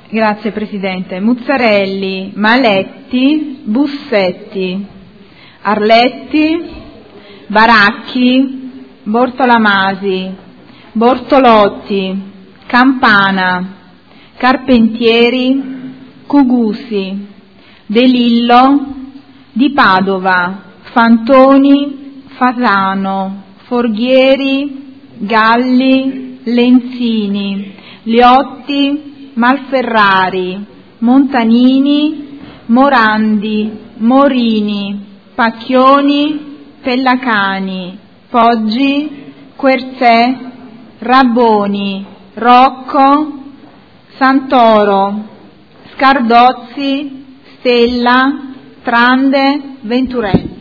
Grazie Presidente. Muzzarelli, Maletti, Bussetti, Arletti, Baracchi, Bortolamasi, Bortolotti, Campana, Carpentieri, Cugusi, De Lillo, Di Padova, Fantoni, Fasano, Forghieri, Galli, Lenzini, Liotti, Malferrari, Montanini, Morandi, Morini, Pacchioni, Pellacani, Poggi, Querzè, Rabboni, Rocco, Santoro, Scardozzi, Stella, Trande, Venturelli.